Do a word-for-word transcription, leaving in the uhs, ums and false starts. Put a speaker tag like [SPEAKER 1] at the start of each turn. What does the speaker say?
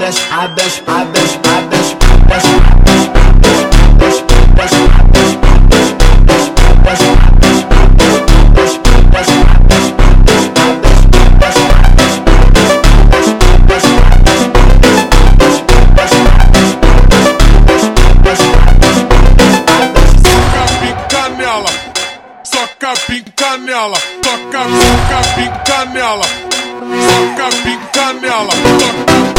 [SPEAKER 1] adas, adas, adas, adas, adas.
[SPEAKER 2] Soca pica nela, toca, soca pica nela, soca pica nela, toca.